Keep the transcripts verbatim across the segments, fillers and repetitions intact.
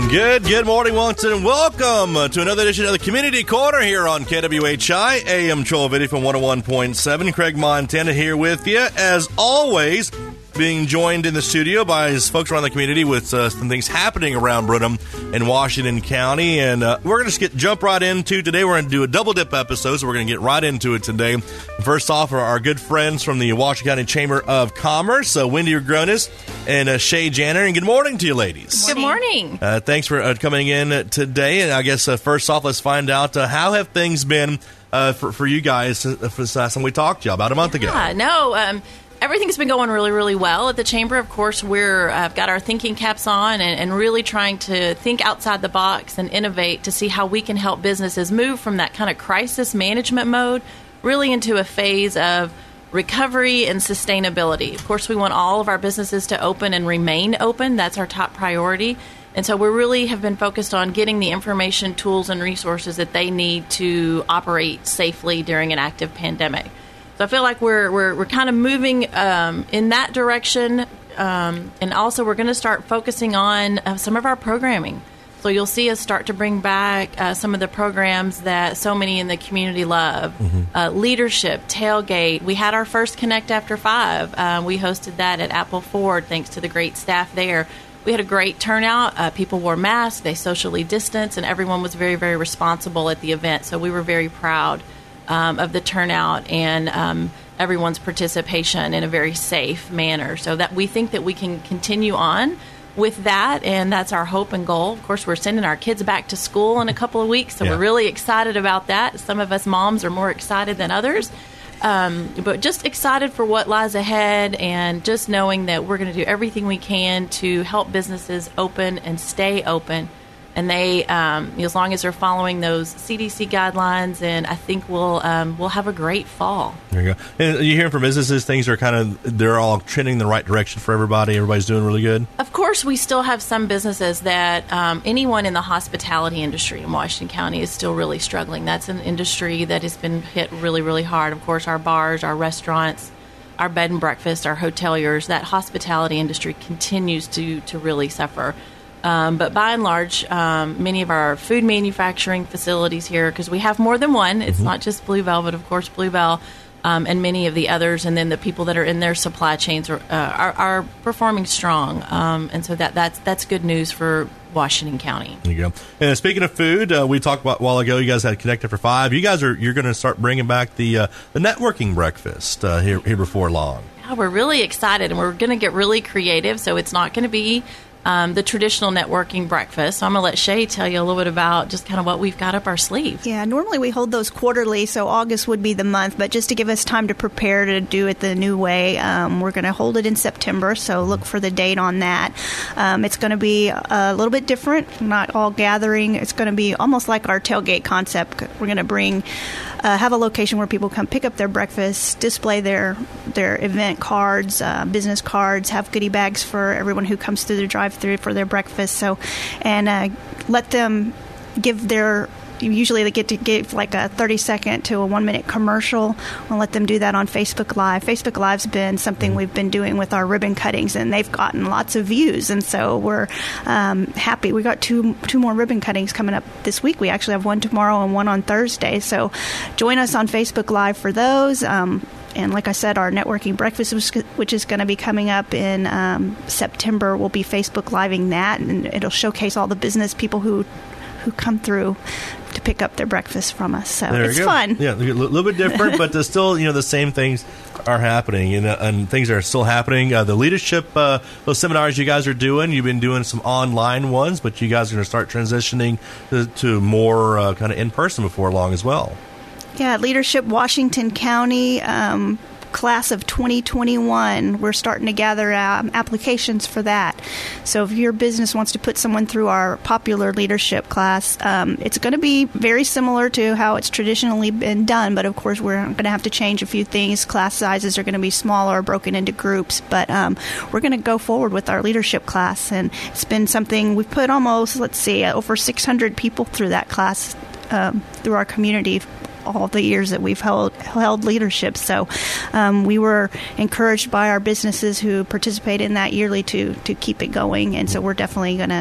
Good, good morning, once and welcome to another edition of the Community Corner here on K W H I, A M twelve eighty from one oh one point seven. Craig Montana here with you, as always, being joined in the studio by his folks around the community with uh, some things happening around Brenham and Washington County. And uh, we're going to just get jump right into today. We're going to do a double dip episode, so we're going to get right into it today. First off are our good friends from the Washington County Chamber of Commerce, uh, Wendy Gronis and uh, Shay Janner. And good morning to you, ladies. Good morning. Uh, thanks for uh, coming in today. And I guess uh, first off, let's find out uh, how have things been uh, for, for you guys uh, for the last time we talked to you about a month ago. Yeah, no, um, everything's been going really, really well at the Chamber. Of course, we're uh, got our thinking caps on and, and really trying to think outside the box and innovate to see how we can help businesses move from that kind of crisis management mode really into a phase of recovery and sustainability. Of course, we want all of our businesses to open and remain open. That's our top priority. And so we really have been focused on getting the information, tools, and resources that they need to operate safely during an active pandemic. So I feel like we're we're, we're kind of moving um, in that direction. Um, and also we're going to start focusing on uh, some of our programming. So you'll see us start to bring back uh, some of the programs that so many in the community love. Mm-hmm. Uh, leadership, tailgate. We had our first Connect After Five. Uh, we hosted that at Apple Ford, thanks to the great staff there. We had a great turnout. Uh, people wore masks. They socially distanced, and everyone was very, very responsible at the event. So we were very proud um, of the turnout and um, everyone's participation in a very safe manner. So that we think that we can continue on with that, and that's our hope and goal. Of course, we're sending our kids back to school in a couple of weeks, so yeah. We're really excited about that. Some of us moms are more excited than others, um, but just excited for what lies ahead and just knowing that we're going to do everything we can to help businesses open and stay open. And they, um, as long as they're following those C D C guidelines, and I think we'll um, we'll have a great fall. There you go. And you hearing from businesses, things are kind of, they're all trending in the right direction for everybody. Everybody's doing really good. Of course, we still have some businesses that um, anyone in the hospitality industry in Washington County is still really struggling. That's an industry that has been hit really, really hard. Of course, our bars, our restaurants, our bed and breakfast, our hoteliers, that hospitality industry continues to to really suffer. Um, but by and large, um, many of our food manufacturing facilities here, because we have more than one, it's mm-hmm. not just Blue Velvet, of course, Blue Bell, um, and many of the others, and then the people that are in their supply chains are, uh, are, are performing strong. Um, and so that that's that's good news for Washington County. There you go. And speaking of food, uh, we talked about a while ago, you guys had Connect After Five. You guys are you're going to start bringing back the uh, the networking breakfast uh, here here before long. Yeah, we're really excited, and we're going to get really creative. So it's not going to be Um, the traditional networking breakfast. So I'm going to let Shay tell you a little bit about just kind of what we've got up our sleeve. Yeah, normally we hold those quarterly, so August would be the month, but just to give us time to prepare to do it the new way, um, we're going to hold it in September, so look for the date on that. Um, it's going to be a little bit different, not all gathering. It's going to be almost like our tailgate concept. We're going to bring, uh, have a location where people come pick up their breakfast, display their, their event cards, uh, business cards, have goodie bags for everyone who comes through the drive through for their breakfast. So, and uh, let them give their, usually they get to give like a thirty second to a one minute commercial. We'll let them do that on Facebook Live. Facebook Live's been something we've been doing with our ribbon cuttings, and they've gotten lots of views, and so we're um, happy. We got two two more ribbon cuttings coming up this week. We actually have one tomorrow and one on Thursday, so join us on Facebook Live for those. Um, And like I said, our networking breakfast, which is going to be coming up in um, September, we'll be Facebook Living that, and it'll showcase all the business people who who come through to pick up their breakfast from us. So there it's fun. Yeah, a little bit different, but still, you know, the same things are happening, you know, and things are still happening. Uh, the leadership, uh, those seminars you guys are doing, you've been doing some online ones, but you guys are going to start transitioning to, to more uh, kind of in person before long as well. Yeah, Leadership Washington County, um, class of twenty twenty-one. We're starting to gather um, applications for that. So if your business wants to put someone through our popular leadership class, um, it's going to be very similar to how it's traditionally been done. But of course, we're going to have to change a few things. Class sizes are going to be smaller, broken into groups. But um, we're going to go forward with our leadership class. And it's been something we've put almost, let's see, over six hundred people through that class um, through our community all the years that we've held, held leadership. So um, we were encouraged by our businesses who participate in that yearly to to keep it going, and so we're definitely going to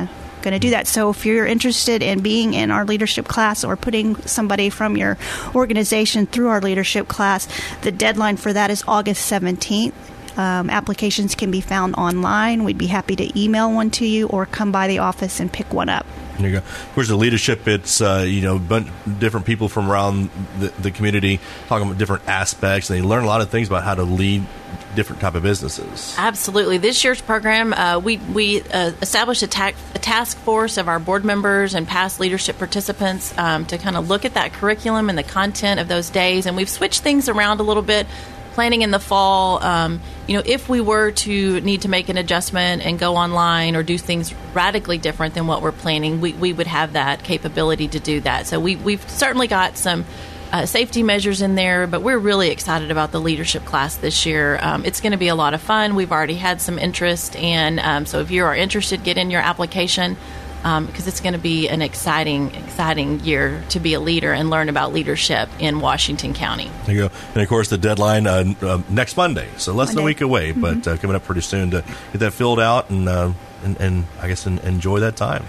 going to do that. So if you're interested in being in our leadership class or putting somebody from your organization through our leadership class, the deadline for that is August seventeenth. Um, applications can be found online. We'd be happy to email one to you or come by the office and pick one up. There you go. Of course, the leadership, it's, uh, you know, bunch, different people from around the, the community talking about different aspects, and they learn a lot of things about how to lead different type of businesses. Absolutely. This year's program, uh, we, we uh, established a, ta- a task force of our board members and past leadership participants um, to kind of look at that curriculum and the content of those days, and we've switched things around a little bit. Planning in the fall, um, you know, if we were to need to make an adjustment and go online or do things radically different than what we're planning, we, we would have that capability to do that. So we, we've certainly got some uh, safety measures in there, but we're really excited about the leadership class this year. Um, it's going to be a lot of fun. We've already had some interest, and um, so if you are interested, get in your application. Um, because it's going to be an exciting, exciting year to be a leader and learn about leadership in Washington County. There you go. And, of course, the deadline uh, uh, next Monday, so less Monday. than a week away, mm-hmm. but uh, coming up pretty soon to get that filled out and, uh, and, and I guess, en- enjoy that time.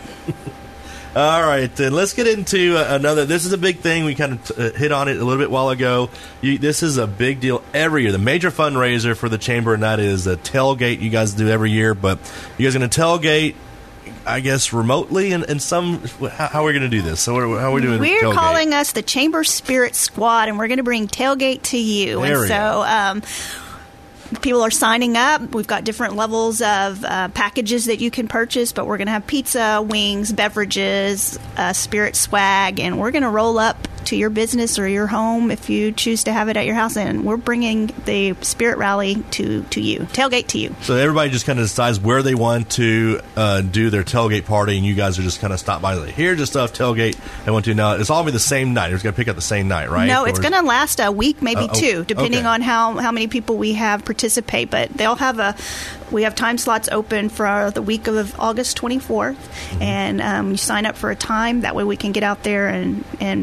All right, then let's get into uh, another. This is a big thing. We kind of t- uh, hit on it a little bit while ago. You, this is a big deal every year. The major fundraiser for the Chamber, and that is a tailgate you guys do every year, but you guys are going to tailgate, I guess, remotely, and, and some. How, how are we going to do this? So, what, how are we doing? We're tailgate? calling us the Chamber Spirit Squad, and we're going to bring tailgate to you. There and we so, go. Um, people are signing up. We've got different levels of uh, packages that you can purchase, but we're going to have pizza, wings, beverages, uh, spirit swag, and we're going to roll up to your business or your home if you choose to have it at your house, and we're bringing the Spirit Rally to, to you, tailgate to you. So everybody just kind of decides where they want to uh, do their tailgate party, and you guys are just kind of stop by, like, here's the stuff, tailgate I want to. Now, it's all going to be the same night. It's going to pick up the same night, right? No, it's or going to last a week, maybe uh, oh, two, depending okay. on how, how many people we have participate. But they'll have a, we have time slots open for the week of August twenty-fourth, mm-hmm. and um, you sign up for a time. That way we can get out there and and,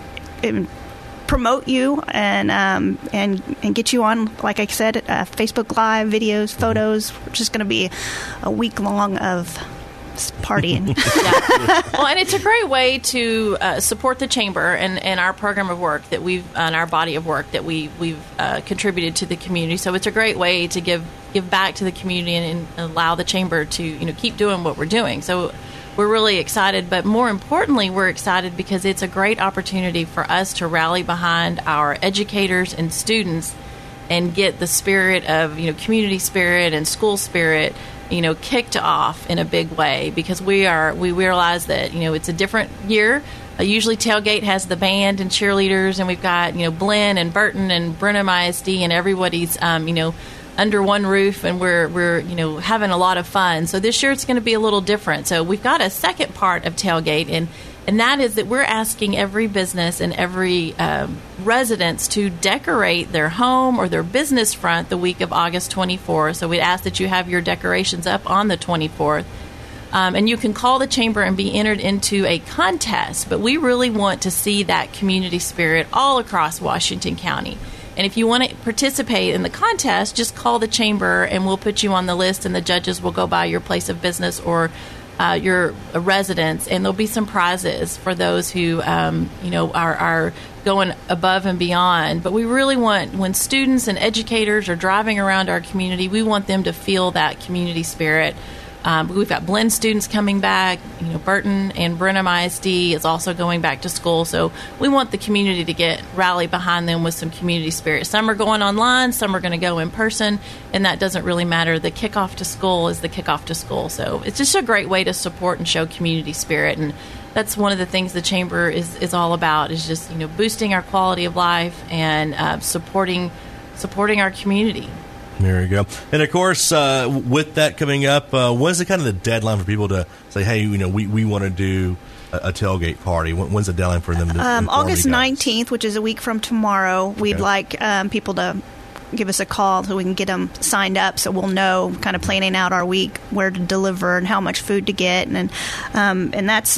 and promote you and um, and and get you on, like I said, uh, Facebook Live, videos, photos. It's just going to be a week long of partying. Yeah. Well, and it's a great way to uh, support the Chamber and, and our program of work that we've, and our body of work that we, we've uh, contributed to the community. So it's a great way to give give back to the community and, and allow the Chamber to, you know, keep doing what we're doing. So we're really excited, but more importantly, we're excited because it's a great opportunity for us to rally behind our educators and students and get the spirit of, you know, community spirit and school spirit, you know, kicked off in a big way, because we are we realize that, you know, it's a different year. Uh, usually Tailgate has the band and cheerleaders, and we've got, you know, Blinn and Burton and Brenham I S D, and everybody's, um, you know, under one roof, and we're we're you know having a lot of fun. So this year it's going to be a little different. So we've got a second part of Tailgate, and and that is that we're asking every business and every um, residents to decorate their home or their business front the week of August twenty-fourth. So we ask that you have your decorations up on the twenty-fourth. Um, and you can call the Chamber and be entered into a contest. But we really want to see that community spirit all across Washington County. And if you want to participate in the contest, just call the Chamber and we'll put you on the list, and the judges will go by your place of business or uh, your residence, and there'll be some prizes for those who um, you know are, are going above and beyond. But we really want, when students and educators are driving around our community, we want them to feel that community spirit. Um, we've got Blinn students coming back. You know, Burton and Brenham I S D is also going back to school. So we want the community to get rally behind them with some community spirit. Some are going online, some are going to go in person, and that doesn't really matter. The kickoff to school is the kickoff to school. So it's just a great way to support and show community spirit. And that's one of the things the Chamber is, is all about, is just, you know, boosting our quality of life and uh, supporting supporting our community. There you go. And, of course, uh, with that coming up, uh, when's the kind of the deadline for people to say, hey, you know, we, we want to do a, a tailgate party? When, when's the deadline for them to um, inform August you guys? nineteenth, which is a week from tomorrow. We'd Okay. like um, people to give us a call so we can get them signed up, so we'll know, kind of planning out our week, where to deliver and how much food to get. And um, and that's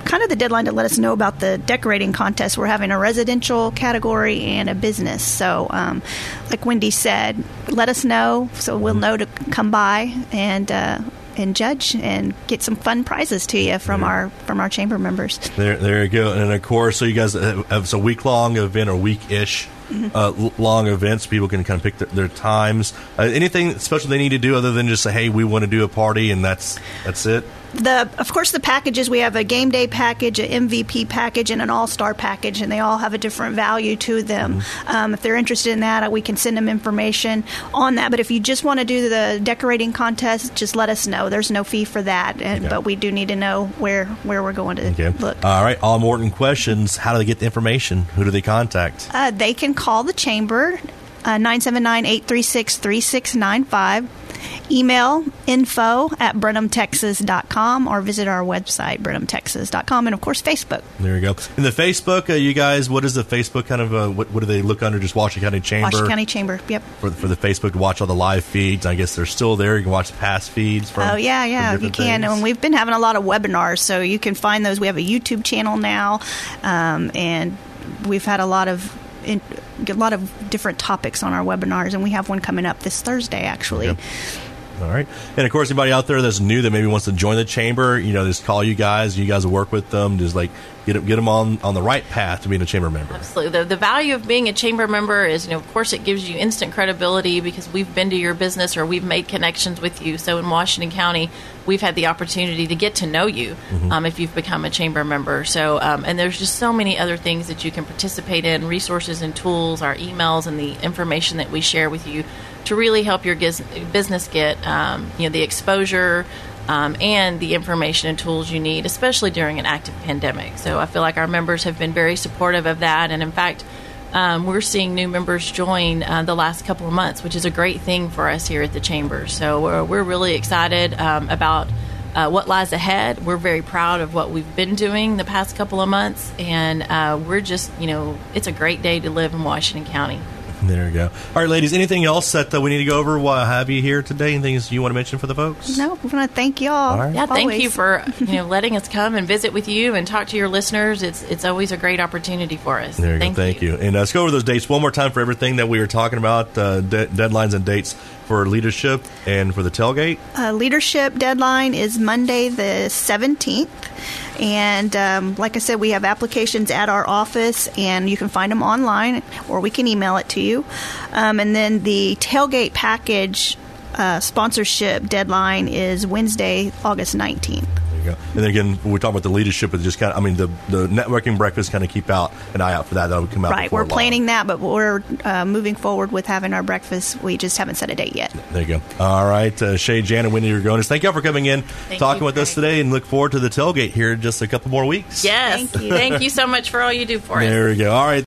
kind of the deadline to let us know about the decorating contest. We're having a residential category and a business. So, um, like Wendy said, let us know so we'll know to come by and uh, and judge and get some fun prizes to you from our from our chamber members. There, there you go. And of course, so you guys have it's a week long event or week ish. Mm-hmm. Uh, long events. People can kind of pick their, their times. Uh, anything special they need to do other than just say, "Hey, we want to do a party," and that's that's it. The of course the packages, we have a game day package, an M V P package, and an all star package, and they all have a different value to them. Mm-hmm. Um, if they're interested in that, we can send them information on that. But if you just want to do the decorating contest, just let us know. There's no fee for that, and, okay. but we do need to know where where we're going to okay. look. All right, all important questions. How do they get the information? Who do they contact? Uh, they can call the chamber, uh, nine seven nine, eight three six, three six nine five. Email info at brenham texas dot com or visit our website, brenham texas dot com, and, of course, Facebook. There you go. In the Facebook, uh, you guys, what is the Facebook kind of, uh, what, what do they look under? Just Washington County Chamber? Washington County Chamber, yep. For, for the Facebook to watch all the live feeds. I guess they're still there. You can watch past feeds from Oh, yeah, yeah, you can. Things. And we've been having a lot of webinars, so you can find those. We have a YouTube channel now, um, and we've had a lot of in, a lot of different topics on our webinars, and we have one coming up this Thursday, actually. Okay. All right. And, of course, anybody out there that's new that maybe wants to join the chamber, you know, just call you guys. You guys will work with them. Just, like, get them, get them on, on the right path to being a chamber member. Absolutely. The, the value of being a chamber member is, you know, of course, it gives you instant credibility because we've been to your business or we've made connections with you. So in Washington County, we've had the opportunity to get to know you mm-hmm. um, if you've become a chamber member. So, um, and there's just so many other things that you can participate in, resources and tools, our emails, and the information that we share with you to really help your giz- business get, um, you know, the exposure um, and the information and tools you need, especially during an active pandemic. So I feel like our members have been very supportive of that. And in fact, um, we're seeing new members join uh, the last couple of months, which is a great thing for us here at the Chamber. So we're, we're really excited um, about uh, what lies ahead. We're very proud of what we've been doing the past couple of months. And uh, we're just, you know, it's a great day to live in Washington County. There you go. All right, ladies, anything else that uh, we need to go over while I have you here today? Anything you want to mention for the folks? No, we want to thank y'all. All right. Yeah, thank always. you for you know letting us come and visit with you and talk to your listeners. It's it's always a great opportunity for us. There you thank go. Thank you. you. And uh, let's go over those dates one more time for everything that we were talking about, uh, de- deadlines and dates for leadership and for the tailgate. Uh, leadership deadline is Monday the seventeenth. And um, like I said, we have applications at our office, and you can find them online, or we can email it to you. Um, and then the tailgate package uh, sponsorship deadline is Wednesday, August nineteenth. Go. And then again, when we talk about the leadership, it's just kind of, I mean, the, the networking breakfast, kind of keep out an eye out for that. That would come out. Right, we're long. planning that, but we're uh, moving forward with having our breakfast. We just haven't set a date yet. There you go. All right, uh, Shay, Jan, and Wendy Ragonis, thank you all for coming in, thank talking you, with Craig. us today, and look forward to the tailgate here in just a couple more weeks. Yes, thank you. Thank you so much for all you do for there us. There we go. All right.